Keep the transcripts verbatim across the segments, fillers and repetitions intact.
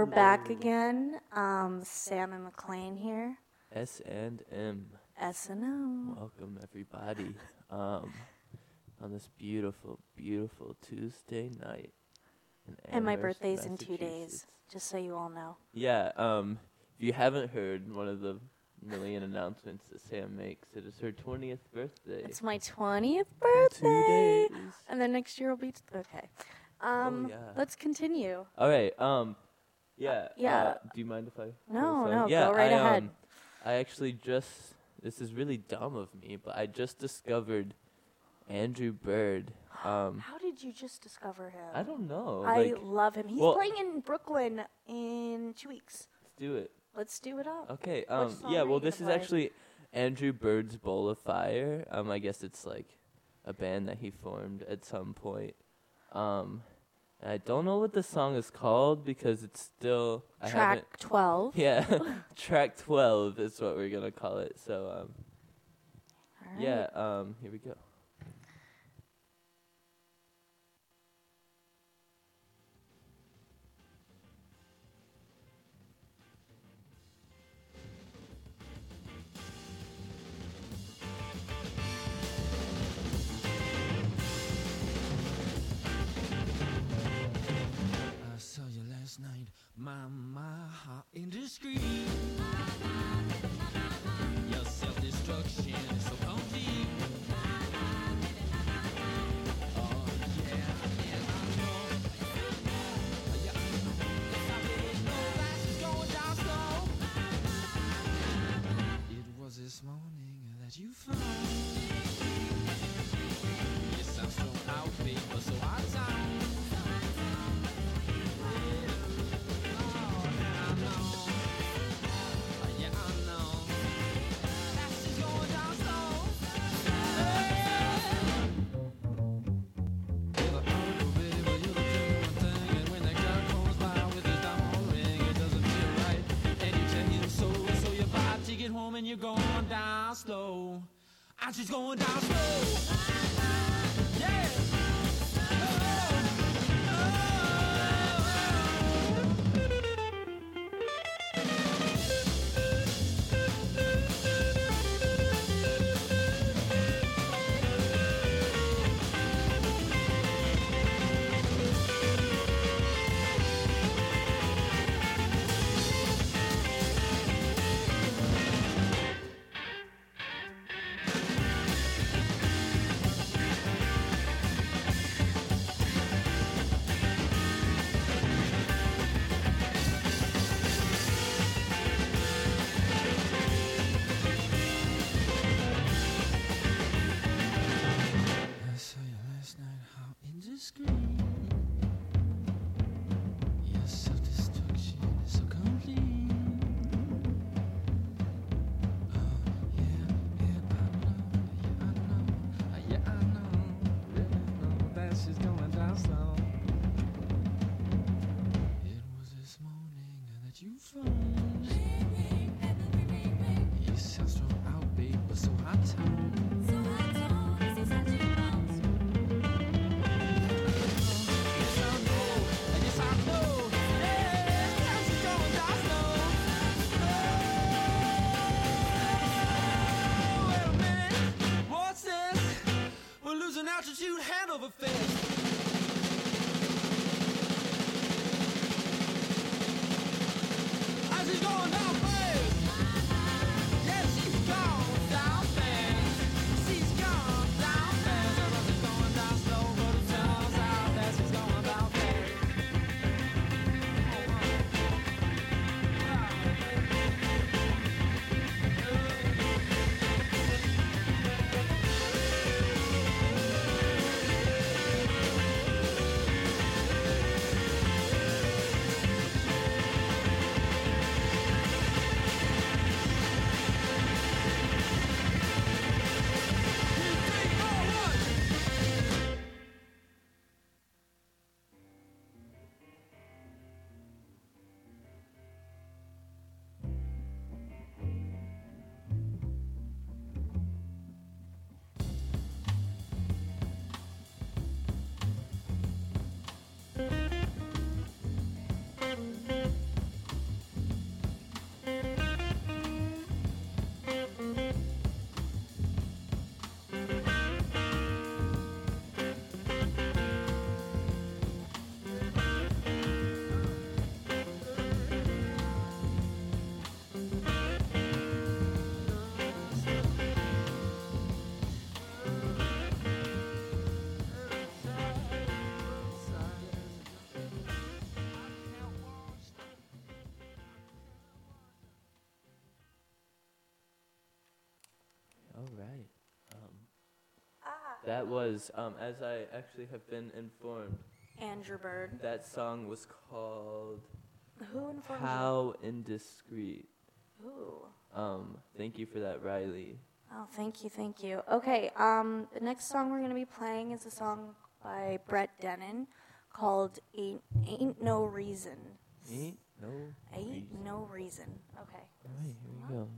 back again. Um, Sam and McLean here. S and M. S and O. Welcome, everybody. Um, on this beautiful, beautiful Tuesday night. in And my Amherst, birthday's in two days, Massachusetts. just so you all know. Yeah, um, if you haven't heard one of the million announcements that Sam makes, it is her twentieth birthday. It's my twentieth In birthday. Two days. And then next year will be... T- okay. Um, Oh, yeah. Let's continue. All right, um, yeah. yeah. Uh, do you mind if I... No, go no, yeah, go right I, ahead. Um, I actually just... This is really dumb of me, but I just discovered Andrew Bird. Um, How did you just discover him? I don't know. I like, love him. He's well- playing in Brooklyn in two weeks. let's do it. Let's do it up. Okay. Um. song Yeah. are you Well, gonna this is play? actually Andrew Bird's Bowl of Fire. Um. I guess it's like a band that he formed at some point. Um. And I don't know what the song is called because it's still I haven't. Track twelve. Yeah. Track twelve is what we're gonna call it. So um. All right. Yeah. Um. Here we go. I saw you last night, my, my heart indiscreet. Your self-destruction is so complete. Oh yeah, yeah, I know. Yeah, I know. Yes, I really know that she's going down slow. It was this morning that you found. You sound so out, babe, but so out of town. And you're going down slow. And she's going down slow. Yeah. I saw you last night, how indiscreet. Your self-destruction is so complete. Oh, yeah, yeah, I know, yeah, I know, yeah, I know, really know that she's going down slow. It was this morning that you found. You sound strung out, babe, but so hot tone. Altitude hand over fist. As he's going down fast. Yeah, she's gone down fast. She's gone down fast. As she's going down slow, but it turns out that she's going down fast. That was, um, as I actually have been informed, Andrew Bird. that song was called Who informed How Indiscreet. you? Ooh. Um, thank you for that, Riley. Oh, thank you, thank you. Okay, um, the next song we're gonna be playing is a song by Brett Dennen called "Ain't Ain't No Reason." Ain't no Ain't reason. no reason. Okay. All right, here we go.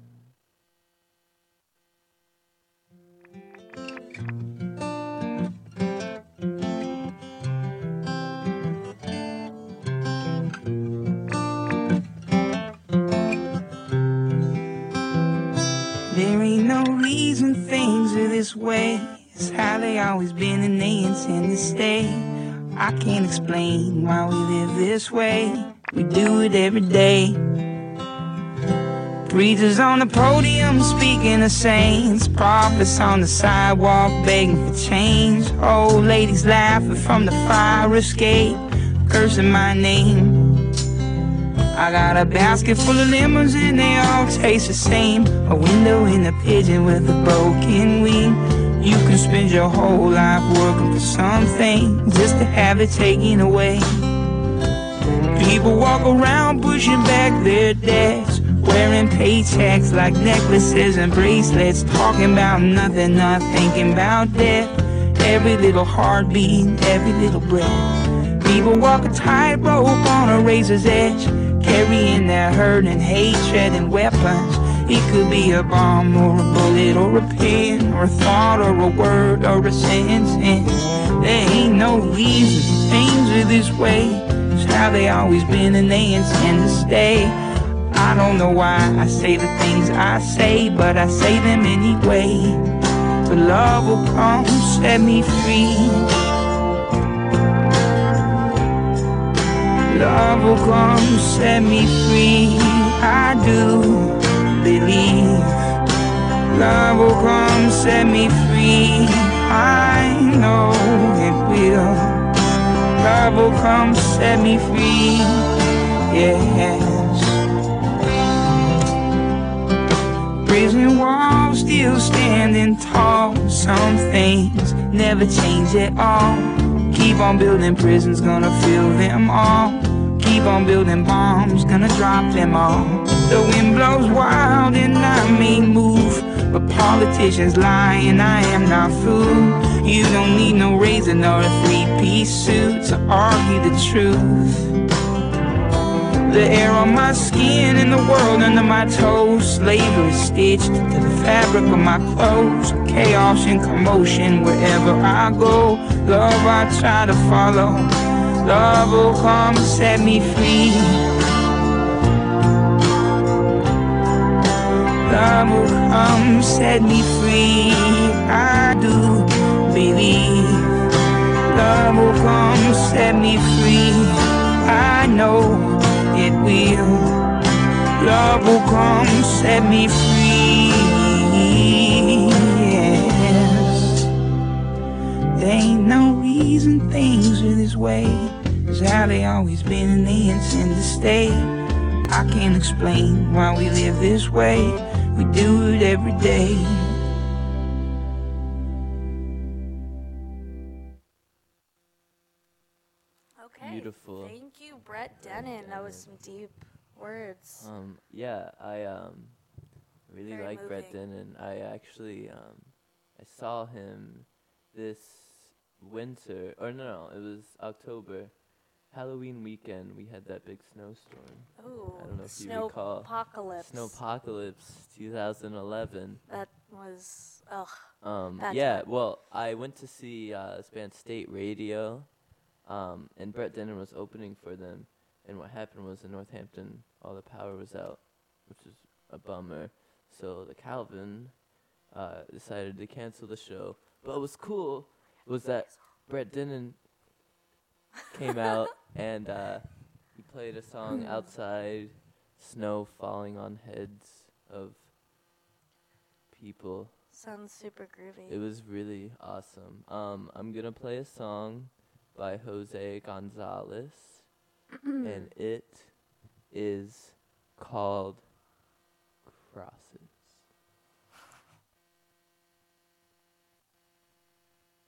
There ain't no reason things are this way. It's how they always been and they intend to stay. I can't explain why we live this way. We do it every day. Preachers on the podium speaking of saints. Prophets on the sidewalk begging for change. Old ladies laughing from the fire escape, cursing my name. I got a basket full of lemons and they all taste the same. A window in a pigeon with a broken wing. You can spend your whole life working for something just to have it taken away. People walk around pushing back their debts, wearing paychecks like necklaces and bracelets, talking about nothing, not thinking about death. Every little heartbeat, every little breath. People walk a tightrope on a razor's edge, carrying their hurt and hatred and weapons. It could be a bomb or a bullet or a pen or a thought or a word or a sentence. There ain't no reason things are this way. It's how they always been and they intend to stay. I don't know why I say the things I say, but I say them anyway. But love will come set me free. Love will come set me free. I do believe love will come set me free. I know it will. Love will come set me free. Yes. Prison walls still standing tall. Some things never change at all. Keep on building prisons, gonna fill them all. Keep on building bombs, gonna drop them all. The wind blows wild and I may move, but politicians lie and I am not fooled. You don't need no razor nor a three-piece suit to argue the truth. The air on my skin and the world under my toes. Slavery stitched to the fabric of my clothes. Chaos and commotion wherever I go. Love I try to follow. Love will come set me free. Love will come set me free. I do believe love will come set me free. I know it will. Love will come set me free. Yes. There ain't no reason things are this way. It's how they always been and they intend to stay. I can't explain why we live this way. We do it every day. Okay. Beautiful. Thank you, Brett Dennen. That was some deep words. Um, yeah, I um really Very like Brett moving. Dennen. I actually um I saw him this winter, or no, no, it was October, Halloween weekend. We had that big snowstorm. Ooh, I don't know if you snow recall. apocalypse. Snowpocalypse twenty eleven. That was ugh. Um, Bad yeah, time. well, I went to see uh, this band State Radio, um, and Brett Dennen was opening for them. And what happened was in Northampton, all the power was out, which is a bummer. So the Calvin uh, decided to cancel the show. But what was cool was that Brett Dennen came out and uh, he played a song outside, snow falling on heads of people. Sounds super groovy. It was really awesome. Um, I'm gonna play a song by Jose Gonzalez, and it is called Crosses.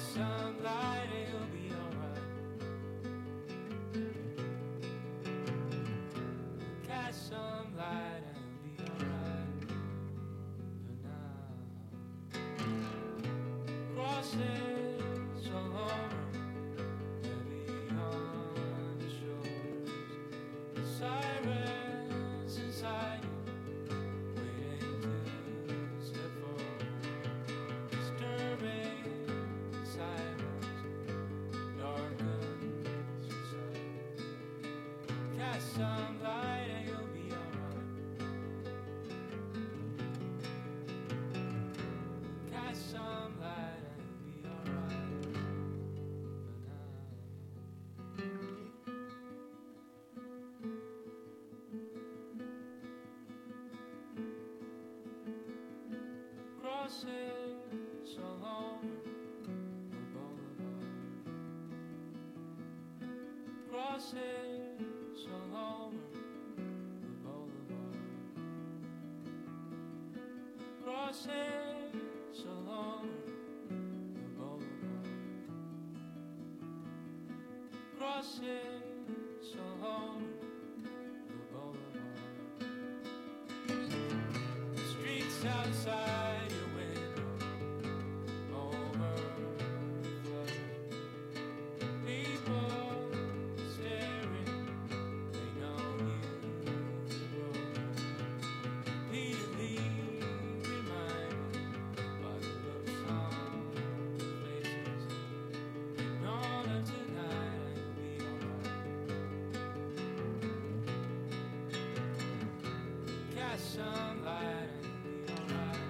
some light and you'll be alright. Catch some light and you'll be alright for now. Crosses along, heavy on your shoulders. Sirens inside you, waiting to step forward. Disturbing silence, darkens inside. Cast some light and you'll be alright. Cast some light and you'll be alright for now. Crosses along the boulevard. Crosses along the boulevard. Crosses along the boulevard. Crosses along the boulevard. Streets outside your window, overflow. People staring, they know you to roll. Repeatedly reminded by the looks on their faces. Ignore them tonight and you'll be alright. Catch some light and you'll be alright.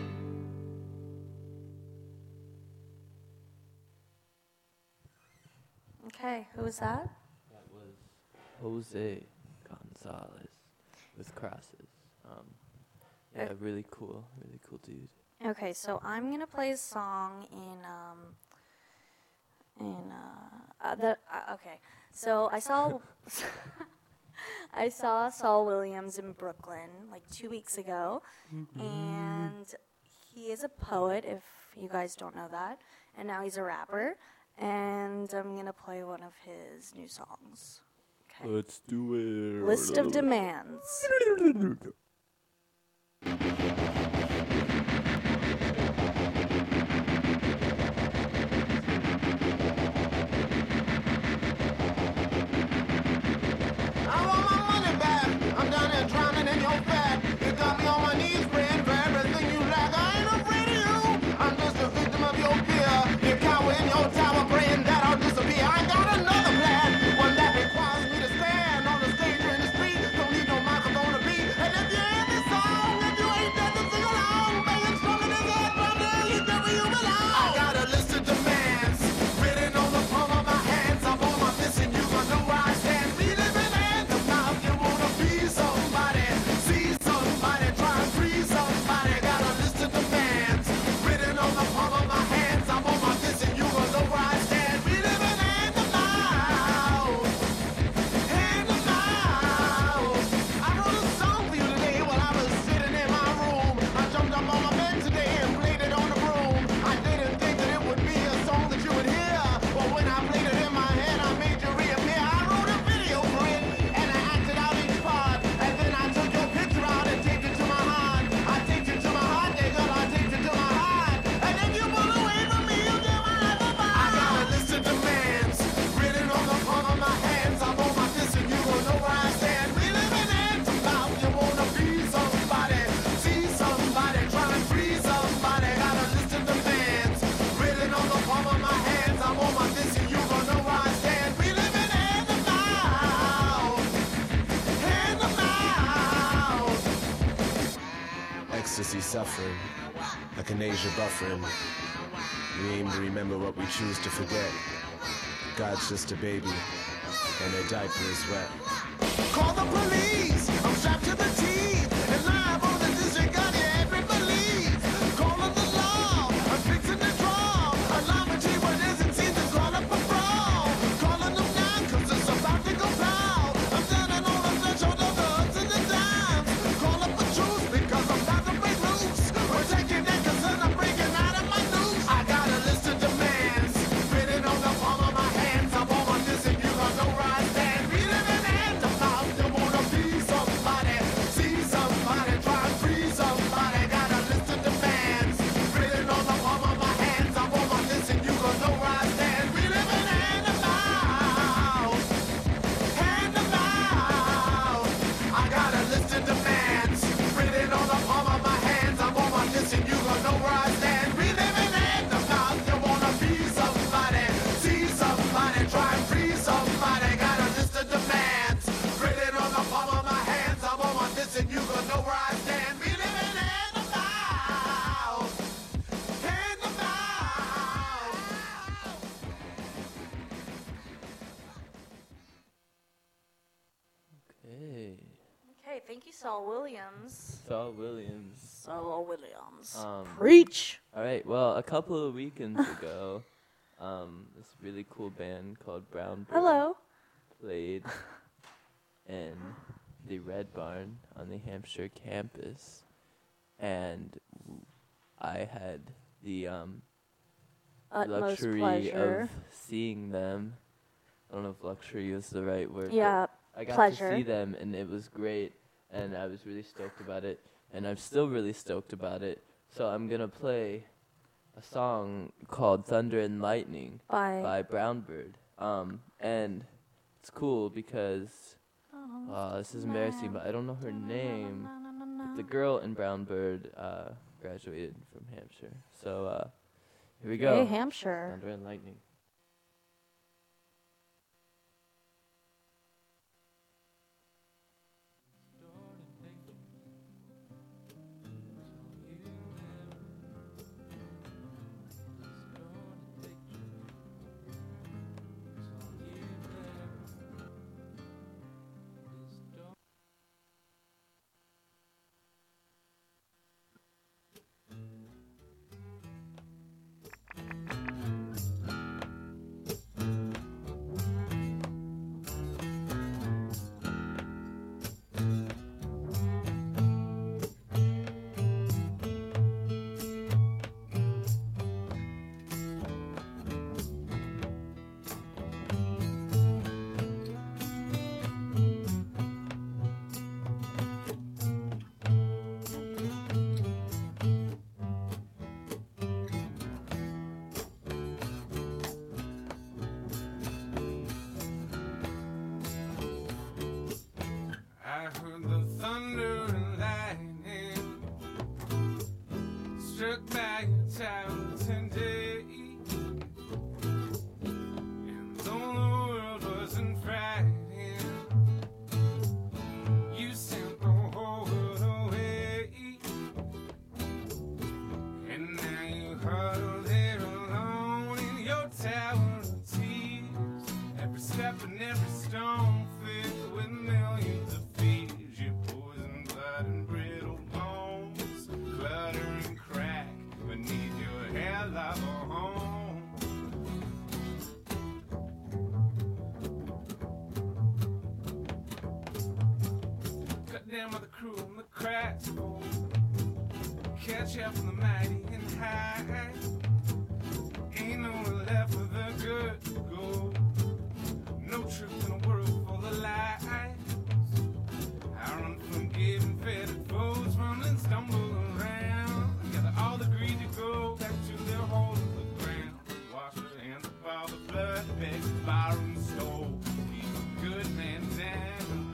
Okay, who was that? That was Jose Gonzalez with Crosses. Um, yeah, Uh, really cool, really cool dude. Okay, so I'm gonna play a song in um in uh, uh the uh, okay. So I saw I saw Saul Williams in Brooklyn like two weeks ago, and he is a poet. If you guys don't know that, and now he's a rapper. And I'm gonna play one of his new songs. Okay. Let's do it. List of Demands. I want my money back. I'm down there drowning in your fat. You got me on my knees praying for everything you lack. I ain't afraid of you. I'm just a victim of your fear. You cower in your tower praying that I'll disappear. I got another plan, one that requires me to stand on the stage or in the street. Don't need no microphone to beat. And if you hear this song, if you ain't dead, then sing along. Banging strong in his head, brother, you know where you belong. I got a list of demands written on the palm of my hands. I'm on my fist and you gonna know where I stand. We live in hand of mouth. You wanna be somebody, see somebody, try and free somebody. Got a list of demands written on the palm of my hands. I'm on my fist and you gonna know where I stand. We live in hand of mouth, hand of mouth. I wrote a song for you today while I was sitting in my room. I jumped up on my bed today and played it on the broom. I didn't think that it would be a song that you would hear, but when I played it in my head, I made you reappear. I wrote a video for it and I acted out each part, and then I took your picture out and taped it to my heart. I taped it to my heart, yeah, girl, I taped it to my heart. And if you pull away from me, you get my life apart. I got a list of demands written on the palm of my hands. I'm on my fist and you gon' know where I stand. We live in hand to mouth. You wanna be somebody, see somebody, try and free somebody. Got a list of demands written on the palm of my hands. I'm on my fist and you gon' know where I stand. We live in hand to mouth, hand to mouth. Ecstasy suffering, like an Asia buffering. We aim to remember what we choose to forget. God's just a baby, and her diaper is wet. Call the police. I'm strapped to the teeth and live on the disregard you ever believe. Calling the law. I'm fixing the draw. Alarm and T what isn't seen to call up a brawl. Calling them down 'cause it's about to go down. I'm standing on the threshold of the ups and the downs. Call up the truth because I'm about to break loose. We're taking that 'cause I'm breaking out of my noose. I got a list of demands you, Saul Williams. Saul Williams. Saul Williams. Um, Preach. All right. Well, a couple of weekends ago, um, this really cool band called Brown Bird Hello. played in the Red Barn on the Hampshire campus, and I had the um, Utmost luxury pleasure. of seeing them. I don't know if luxury is the right word. but Yeah. I got pleasure. to see them, and it was great, and I was really stoked about it, and I'm still really stoked about it. So I'm gonna play a song called "Thunder and Lightning" Bye. by Brown Bird. Um, and it's cool because uh, this is embarrassing, but I don't know her name. But the girl in Brown Bird uh, graduated from Hampshire. So uh, here we go. Hey, Hampshire. Thunder and Lightning. I heard the thunder and lightning struck by your tower today. And though the world wasn't frightened, you sent the whole world away. And now you huddle there alone in your tower of tears. Every step and every stone filled with millions of fears. Your poison blood and brittle bones clutter and crack beneath your hair like a home. Cut down by the cruel and the cracks fall. Catch up from the mighty and high. Ain't nowhere left for the good to go. No truth in a world full of lies. I run from giving fettered foes, rumbling, stumble around. Gather all the greed to go back to their hole in the ground. Wash their hands of all the blood, beg, borrow, and stole. Keep a good man down.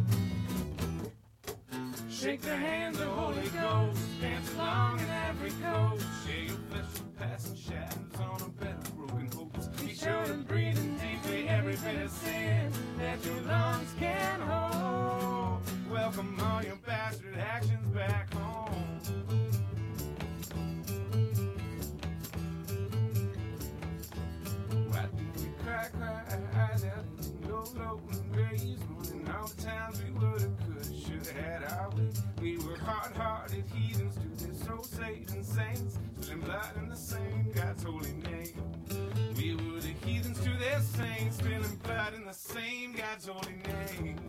Shake the hands of Holy Ghost, dance along in every coast. Share your flesh with passing shadows on a bed of broken hopes. Be sure and breathe in deeply every bit of sin that your lungs can hold. Welcome all your bastard actions back home. Why do we cry, cry, eyes out in the old open graves? Mourning all the times we woulda, coulda, shoulda had our way. We were hard-hearted heathens to their soul saving saints, spilling blood in the same God's holy name. We were the heathens to their saints, spilling blood in the same God's holy name.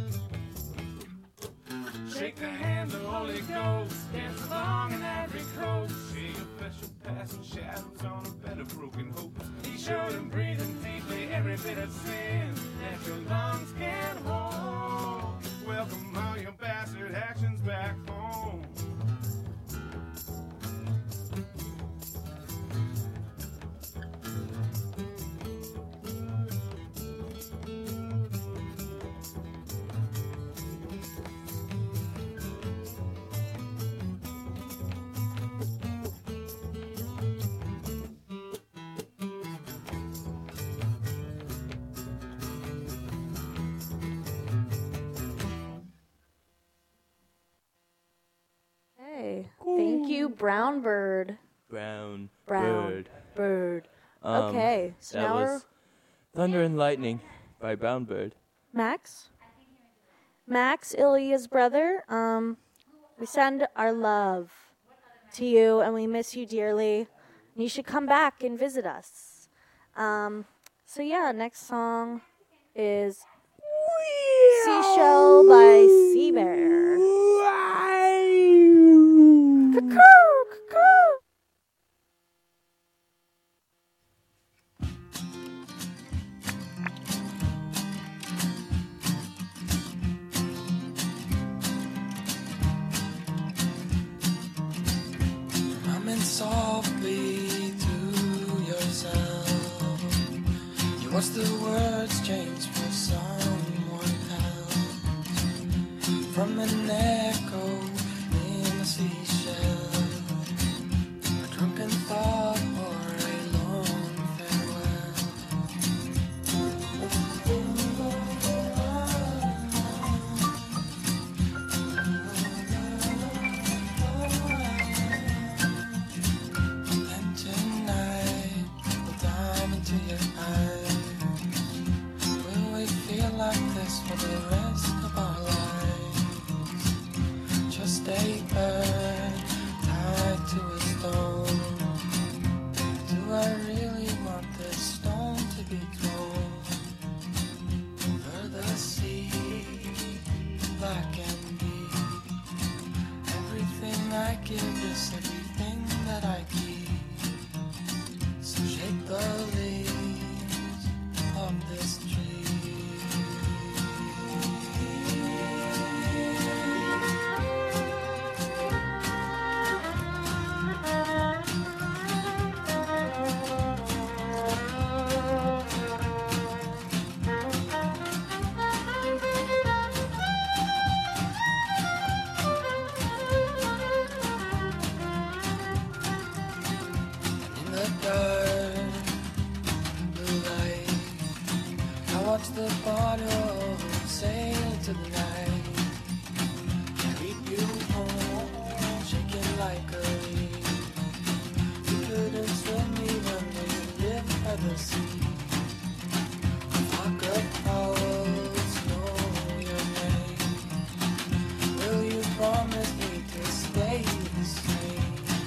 Shake the hands of Holy Ghost, dance along in every coast. Share your flesh with passing shadows on a bed of broken hopes. Be sure and breathe in deeply every bit of sin that your lungs can hold. Welcome all your bastard actions back home. Hey. Thank you, Brown Bird. Brown, Brown Bird. Bird. Um, Okay, so that now we're was Thunder and Lightning by Brown Bird. Max. Max, Ilya's brother. Um, we send our love to you, and we miss you dearly. You should come back and visit us. Um, so yeah, next song is Seashell by Sea Bear. Cuckoo, cuckoo. Humming softly to yourself. You watch the words change for someone else. From an echo in a seashell, a drunken thought or a long farewell. And tonight we'll dive into your eyes. Will we feel like this for the rest of our lives? Just a bird tied to a stone. Do I really want this stone to be thrown over the sea, black and deep? Everything I give is everything that I keep. So shake the leaves of this tree. In the dark, blue light, I watch the bottle sail into the night. Carry you home, shaking like a leaf. You couldn't swim even though you lived by the sea. Flock of owls know your name. Will you promise me to stay the same?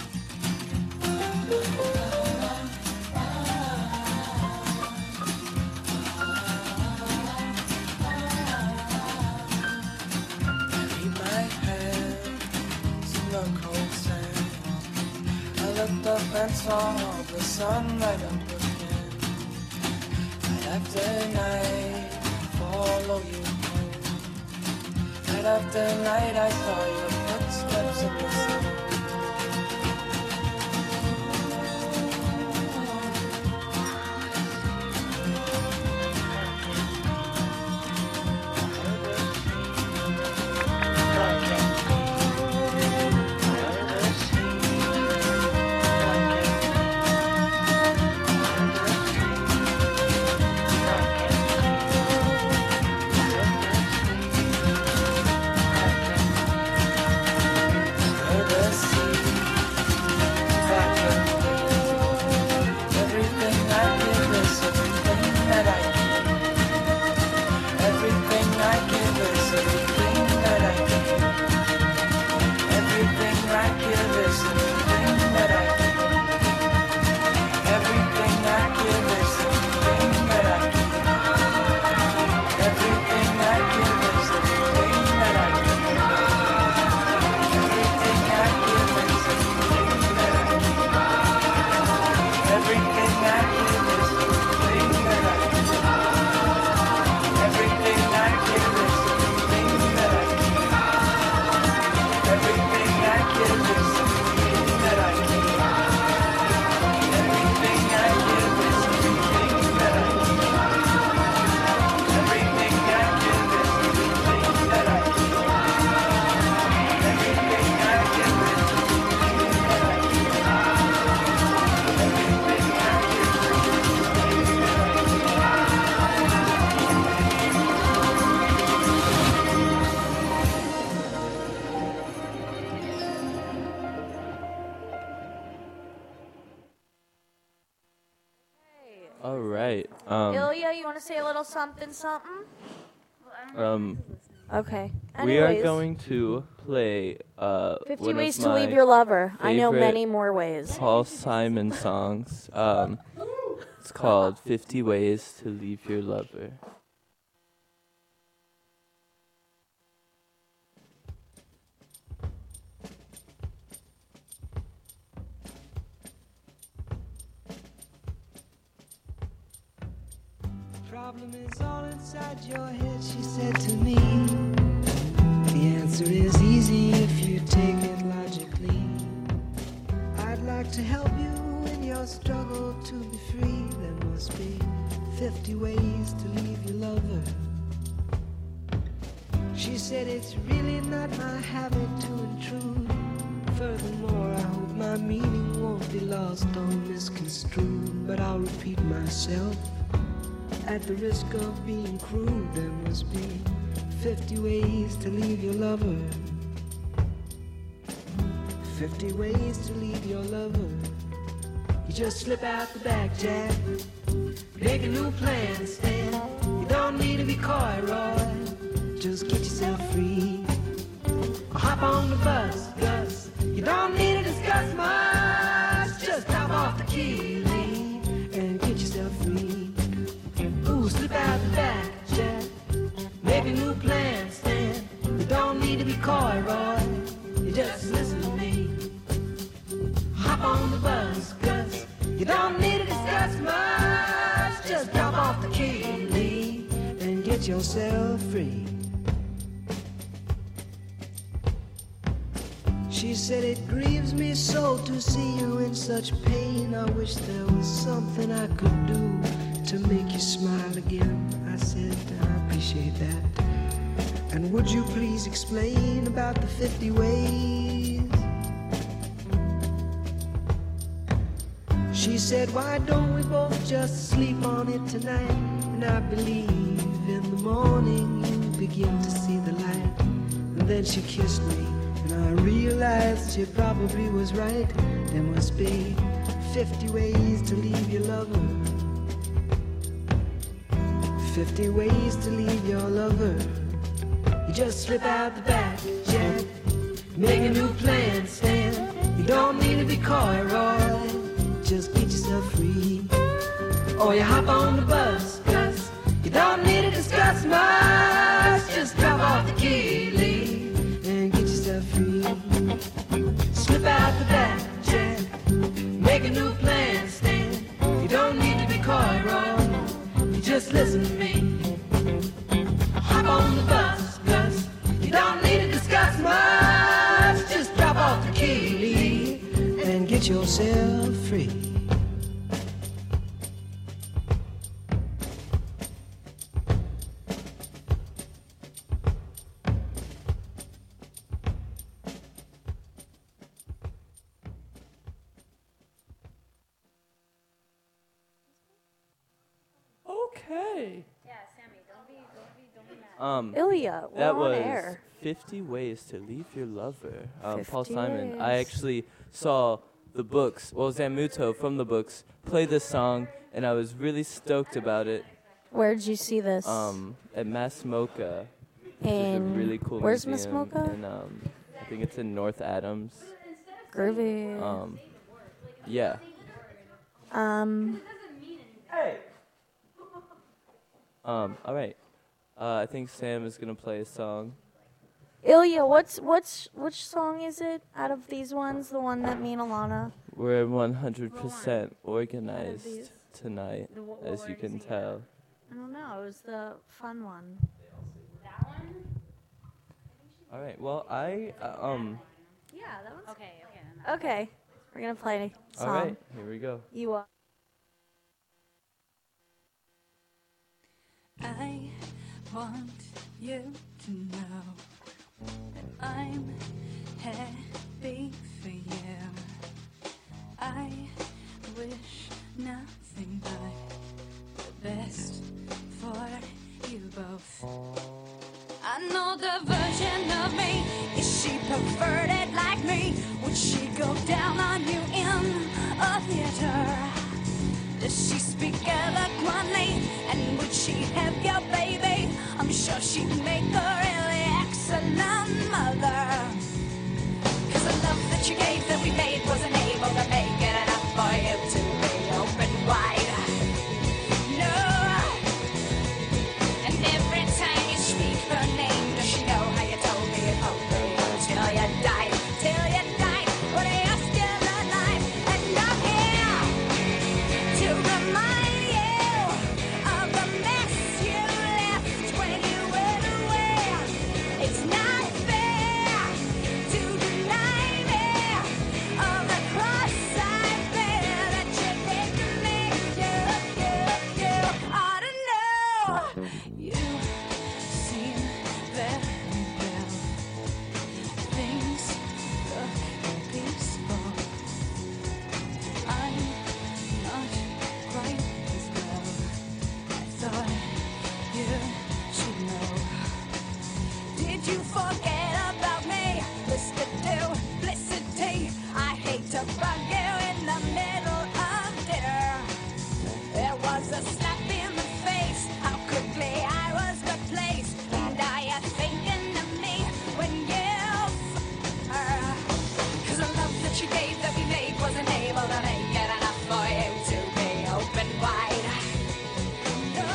Keep my hands in the cold sand. I looked up and saw the sun light up again. Night after night, follow you home. Night after night, I saw your footsteps in the sun. Over the sea, black and blue. Everything I give is everything that I keep. Everything I give is everything that I keep. Everything I give is everything that I keep. Everything I give is everything that I keep. Everything I give is everything that I keep. Everything I give is everything that I keep. Everything I give is everything that I keep. Everything I give is everything that I keep. Everything I give is everything that I keep. Everything I give is everything that I keep. Everything I give is everything that I keep. Everything I give is everything that I keep. Everything I give is everything that I keep. All right. Um, Ilya, you want to say a little something, something? um, Okay. We are Anyways, going to play uh, fifty one ways of to my leave your lover. I know favorite many more ways. Paul Simon songs. Um, it's called fifty Ways to Leave Your Lover. Problem is all inside your head, she said to me. The answer is easy if you take it logically. I'd like to help you in your struggle to be free. There must be fifty ways to leave your lover. She said it's really not my habit to intrude. Furthermore, I hope my meaning won't be lost or misconstrued. But I'll repeat myself. At the risk of being crude, there must be fifty ways to leave your lover. Fifty ways to leave your lover. You just slip out the back, Jack. Make a new plan instead. You don't need to be coy, Roy. Just get yourself free. Or hop on the bus, Gus. You don't need to discuss much. Just drop off the key, leave, and get yourself free. Ooh, slip out the back, Jack. Make a new plan, Stan. You don't need to be coy, Roy. You just listen to me. Hop on the bus, Gus. You don't need to discuss much. Just drop off the key, leave, and get yourself free. She said it grieves me so to see you in such pain. I wish there was something I could do to make you smile again. I said, I appreciate that. And would you please explain about the fifty ways? She said, why don't we both just sleep on it tonight? And I believe in the morning you begin to see the light. And then she kissed me, and I realized she probably was right. There must be fifty ways to leave your lover. Fifty ways to leave your lover. You just slip out the back, Jack. Make a new plan, Stan. You don't need to be coy, Roy. Just get yourself free. Or you hop on the bus, Gus. You don't need to discuss much. Just drop off the key, leave, and get yourself free. Slip out the back, Jack. Make a new plan, Stan. You don't need to be coy, Roy. You just listen to me. Hop on the bus, Gus. You don't need to discuss much. Just drop off the key, leave, and get yourself free. Okay. Yeah, Sammy, don't be, don't be, don't be mad. Um, Ilya, we're that on was air. fifty Ways to Leave Your Lover. Um, Paul fifty Simon. I ways. actually saw the books, well, Zamuto from the books, play this song, and I was really stoked about it. Where did you see this? Um, at Masmoka. Which is a in really cool where's museum. Masmoka? And, um, I think it's in North Adams. Groovy. Um, yeah. Um, Um, all right. Uh, I think Sam is gonna play a song. Ilya, what's what's which song is it out of these ones? The one that me and Alana. We're one hundred percent these? organized tonight, The- what as you word can is it? tell. I don't know. It was the fun one. All right. Well, I uh, um. Yeah, that one's okay. Okay. Okay, we're gonna play a song. All right. Here we go. You are. I want you to know that I'm happy for you. I wish nothing but the best for you both. I know the version of me. Is she perverted like me? Would she go down on you in a theater? Does she speak eloquently? And would she have your baby? I'm sure she'd make a really that you gave that we made wasn't able to make it enough for you to be open wide. No. And every time you speak her name, does she know how you told me it hoped for you till you died, till you died, but you're still alive. And I'm here to remind you of the mess you left when you went away. It's not fair to deny me of the cross I bear that you did to me. You, you, you ought to know. You seem very well. Things look peaceful. I'm not quite as well. I thought you should know. Did you forget about me? Mister Duplicity. I hate to bug you in the middle of dinner. There was a slap in the face. How quickly I was replaced. And are you thinking of me when you f- her? 'Cause the love that you gave that we made wasn't able to make it enough for you to be open wide. No.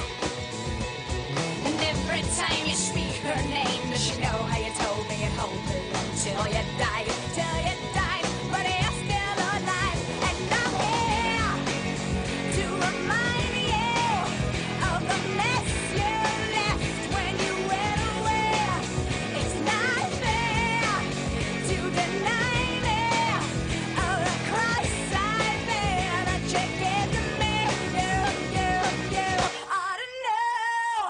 And every time you speak her name, does she know how you told me it hold me until you died, till you died, but you're still alive. And I'm here to remind you of the mess you left when you went away. It's not fair to deny me of the cross I bear that you gave to me. You, you, you ought to know.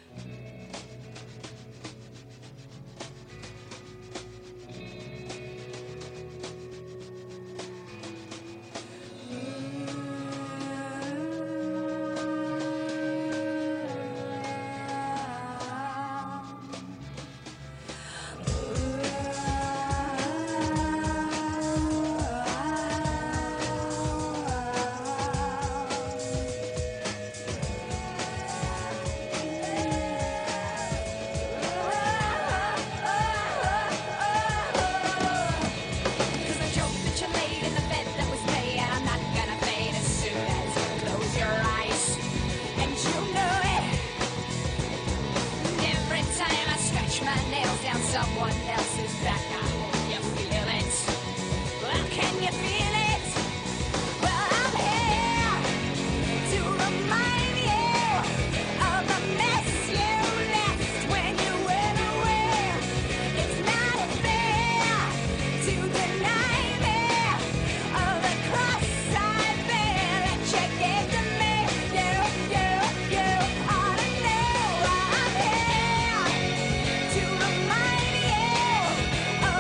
Cause the joke that you laid in the bed that was made, and I'm not gonna fade as soon as you close your eyes. And you know it. And every time I stretch my nails down someone else's back, I hope you feel it. Well, can you feel it? Well, I'm here to remind you of the mess you left when you went away. It's not fair to deny me of the cross I bear that you gave to me. You, you, you ought to know I'm here to remind you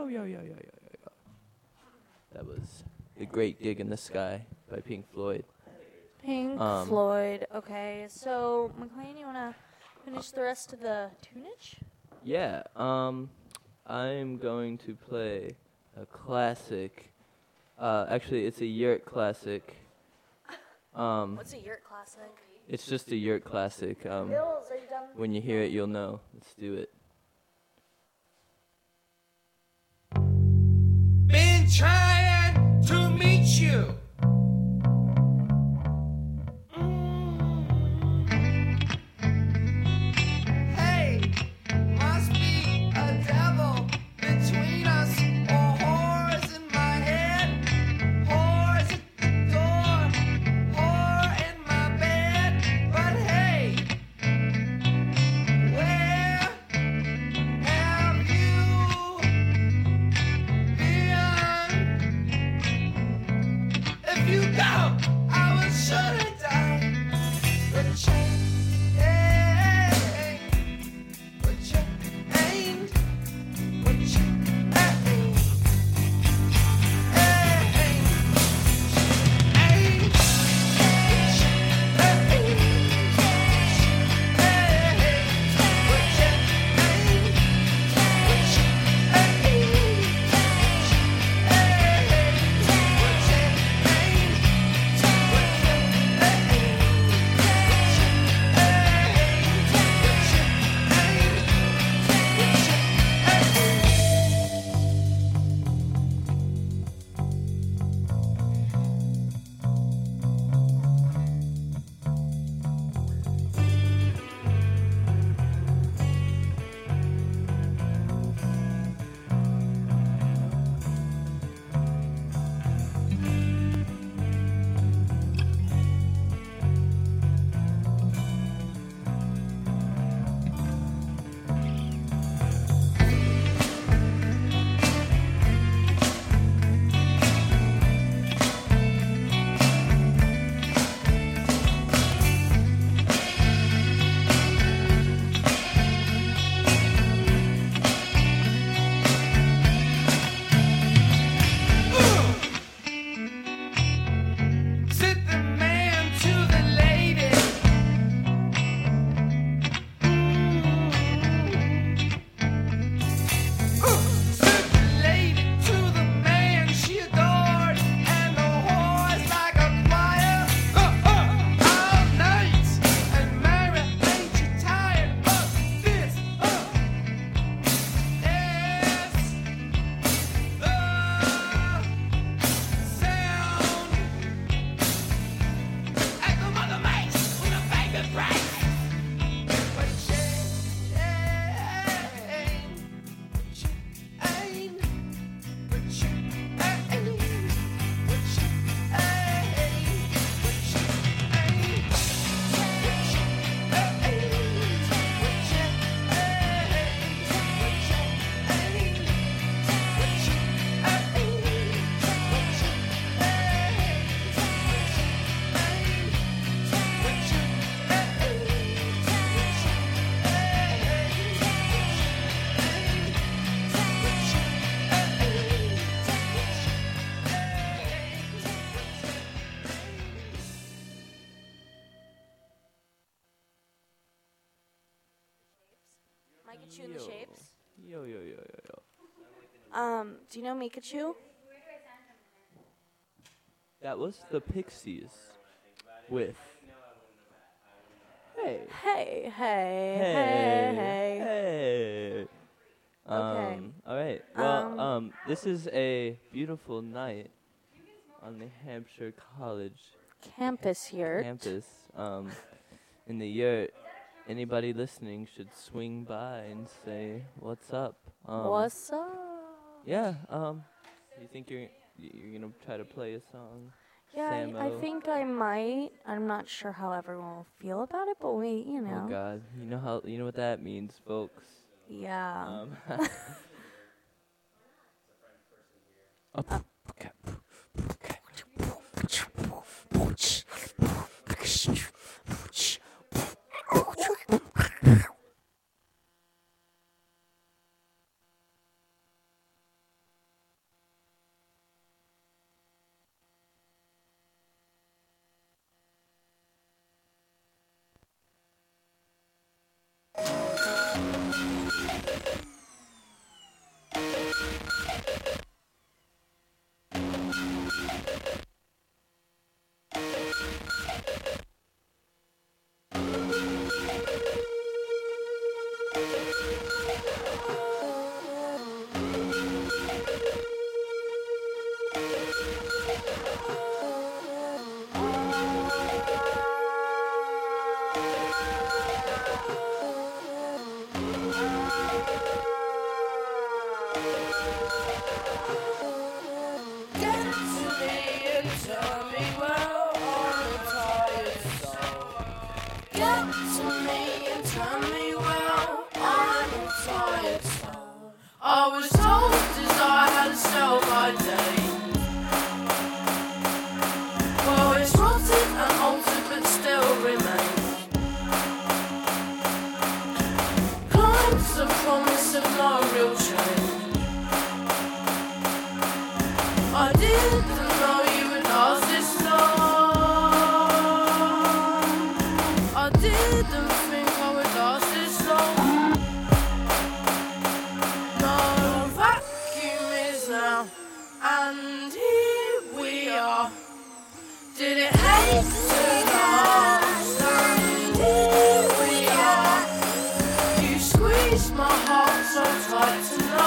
Yo, yo, yo, yo, yo, yo, yo. That was The Great Gig in the Sky by Pink Floyd. Pink Um, Floyd. Okay, so McLean, you wanna finish the rest of the tunage? Yeah, um, I'm going to play a classic. Uh, actually, it's a yurt classic. Um, What's a yurt classic? it's just a yurt classic. Um, Bills, are you done? when you hear it, you'll know. Let's do it. Been trying to meet you. Hey, must be a devil between us, or whores in my head, whores at the door, whore in my bed. But hey, where have you been? If you go, I will surely die. But you ain't, but you ain't, but you ain't, ain't, ain't, Sit the man to the lady. Sit the lady to the man she adored, and the whore's like a choir. All night, and Mary, ain't you tired of this? Yes, the sound. And the mother makes with a bacon price. But she ain't, but she ain't, but she ain't, but she ain't, but she ain't, but she ain't, but she Mikachu and the Yo. Shapes. Yo, yo, yo, yo, yo. Um, do you know Mikachu? That was the Pixies with. Hey. Hey, hey, Hey. hey, hey. Hey. Um, Okay. All right. Well, Um, um, this is a beautiful night on the Hampshire College Campus yurt. campus. Um, in the yurt. Anybody listening should swing by and say, "What's up?" Um, What's up? Yeah. Um, you think you're you're gonna try to play a song? Yeah, I, I Samo? think I might. I'm not sure how everyone will feel about it, but we, you know. Oh God, you know how you know what that means, folks. Yeah. Um, oh, okay. I was told as I had a sell by day. Well, it's rotted and altered but still remains. Climbs the promise of no real change. I didn't know you would last this long. I didn't think I would last this long. And here we are. Did it hate to last? And here we are. You squeezed my heart so tight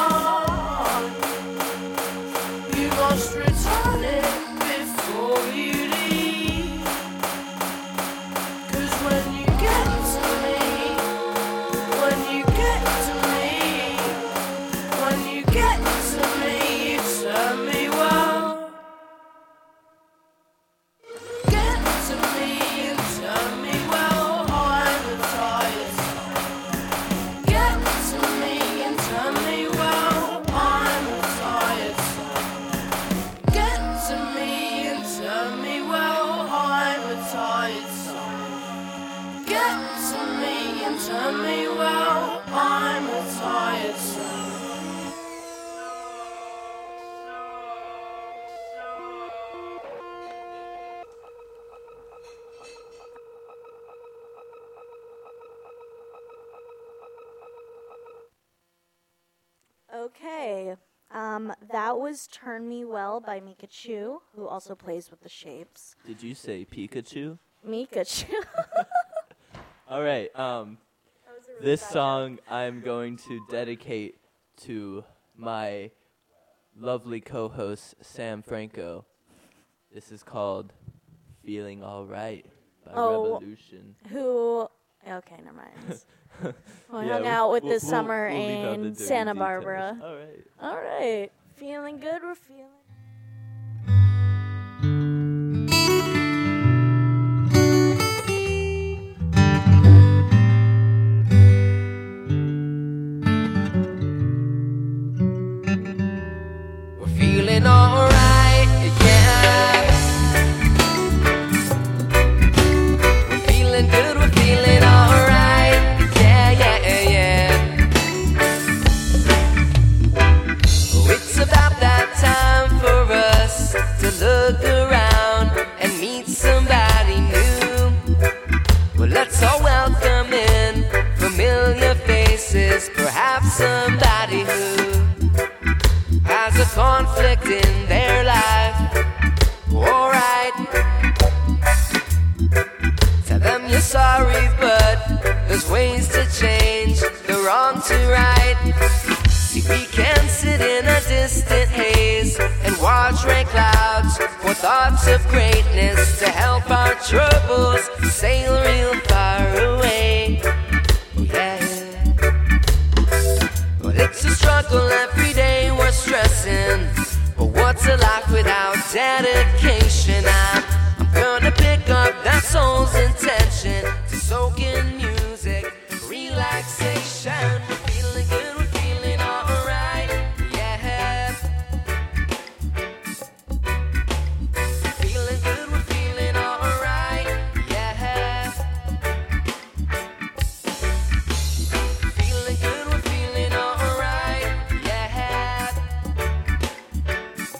tonight. You must return it before you leave. 'Cause when you get to me, when you get to me, when you get to me, you turn me well. Get to me and turn me well. I'm a tired soul. Get to me and turn me well. I'm a tired soul. Get to me and turn me well. I'm a tired soul. Get to me and turn me well. I'm a tired soul. Okay. Um, that was Turn Me Well by Mikachu, who also plays with the Shapes. Did you say Pikachu? Mikachu. All right. Um, this song I'm going to dedicate to my lovely co-host Sam Franco. This is called "Feeling All Right" by Oh. Revolution. Who? Okay, never mind. We Yeah, hung we'll- out with we'll- this we'll- summer we'll leave out the in dirty Santa details. Barbara. All right. All right. Feeling good, we're feeling. We're feeling alright, yeah. We're feeling good, we're feeling alright, yeah, yeah, yeah. Oh, it's about that time for us to look around and meet somebody new. Well, let's all welcome in familiar faces, perhaps somebody who has a conflict in their life. Alright, tell them you're sorry, but there's ways to change the wrong to right. See, we can sit in a distant haze and watch rain clouds for thoughts of greatness to help our troubles sail real far away. Oh yeah. Well, it's a struggle every day, we're stressing. But what's a life without dedication? I'm, I'm gonna pick up that soul's intention to soak in music, relaxation. We're feeling good, we're feeling alright, yeah. Feeling good, we're feeling alright, yeah. Feeling good, we're feeling alright, yeah.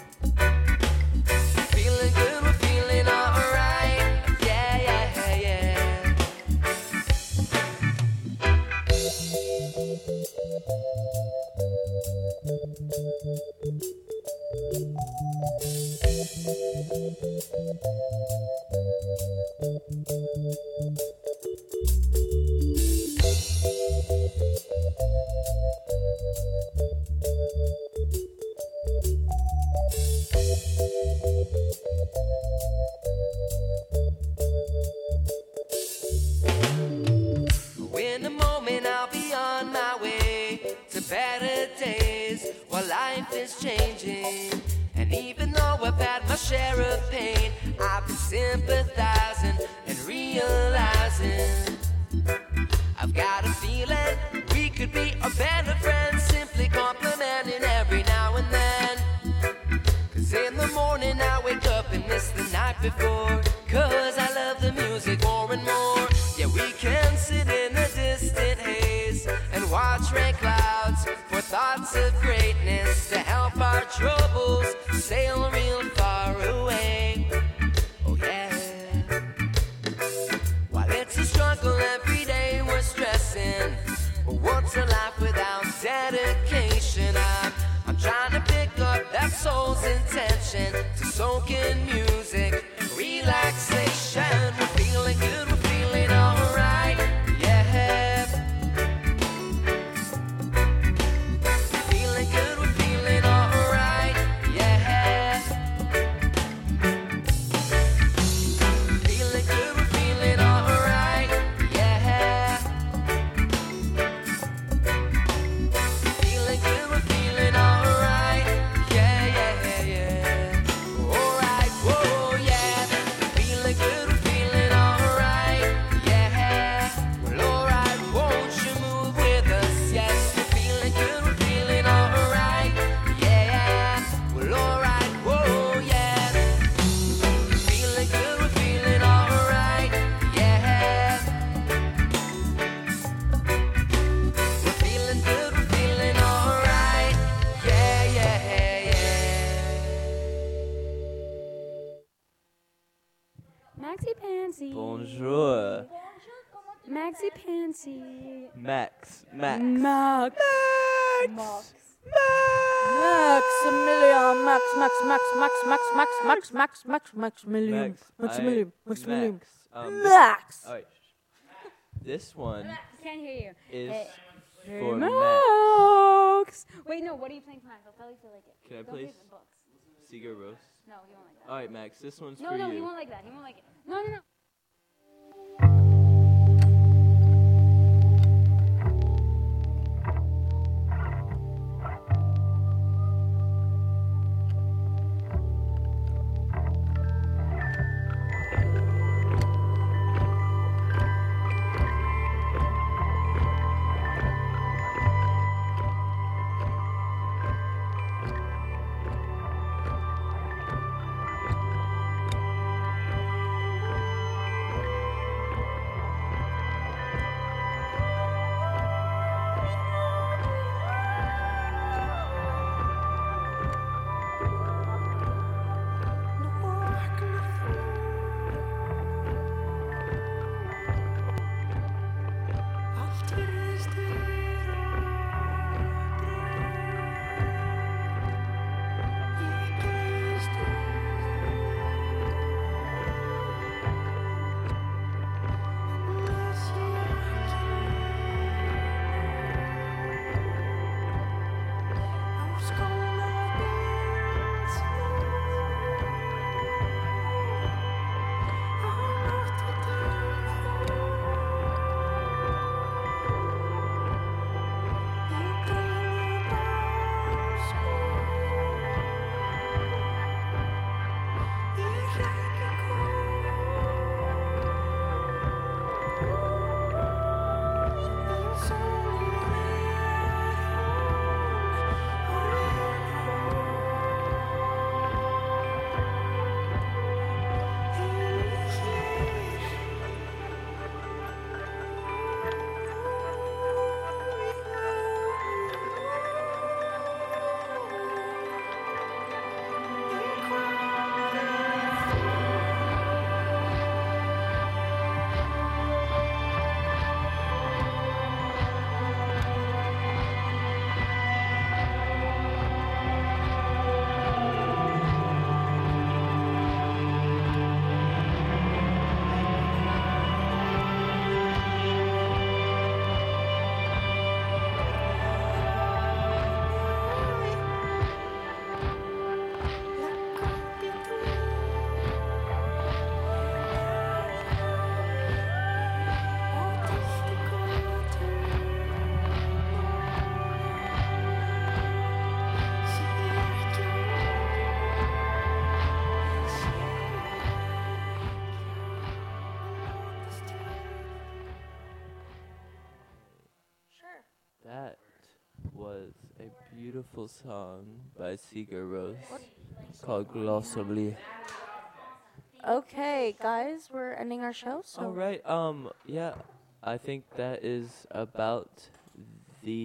Feeling good, we're feeling alright, yeah, yeah, yeah. In a moment I'll be on my way to better days while life is changing. And even though I've had my share of pain, I've been sympathizing and realizing I've got a feeling we could be a better friends, simply complimenting every now and then. Cause in the morning I wake up and miss the night before, cause I love the music more and more. Yeah, we can sit in a distant haze and watch rain clouds for thoughts of greatness to help our troubles sail real far away. Oh yeah. While it's a struggle every day we're stressing, but what's a life without dedication? I'm, I'm trying to pick up that soul's intention to soak in music, relaxation. We're feeling good, we're feeling alright, yeah. Feeling good, we're feeling alright, yeah. Feeling good, we're feeling alright, yeah. Feeling good, we're feeling alright, yeah, yeah, yeah. Alright, whoa, yeah. Feeling good, we're feeling alright, yeah. Well, alright, won't you move with us? Yes, we're feeling good, we're feeling alright, yeah. Well, alright, whoa, yeah. Feeling good, we're feeling alright, yeah. We're feeling good, we're feeling alright, yeah, yeah, yeah. Maxi Pansy. Bonjour. Maxi Pansy. Max. Max. Max. Max. Maximilian. Max. Max. Max. Max. Max. Max. Max. Max. Max. Maximilian. Max. Maximilian. I- Maximilian. Max. Um, Max. Alright. This one Can't hear you. is Hey, for Max. Max. Wait, no. What are you playing for Max? I'll tell you if you like it. Can I Go play read the books. Seeger Roast? No, he won't like that. Alright, Max. This one's No, for no, you. he won't like that. He won't like it. No, no, no. was a beautiful song by Sigur Rós called Glossably. Okay, guys, we're ending our show. So All right. Um. Yeah. I think that is about the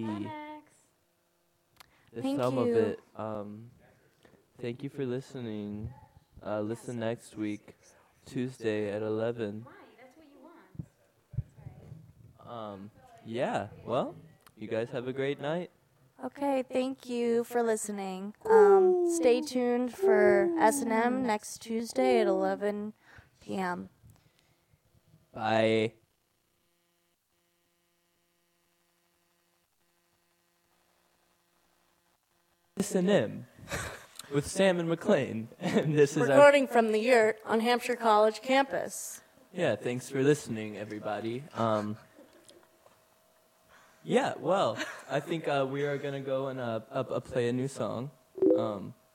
the Thank sum of you. it. Um. Thank you for listening. Uh, listen next week, Tuesday at eleven. Um. Yeah. Well, you guys have a great night. Okay, thank you for listening. Um, stay tuned for S and M next Tuesday at eleven p.m. Bye. S and M with Sam and McLean, and this is our Recording from the yurt on Hampshire College campus. yeah. Thanks for listening, everybody. Um. Yeah. Well, I think uh, we are gonna go and uh, uh, uh, play a new song. Um.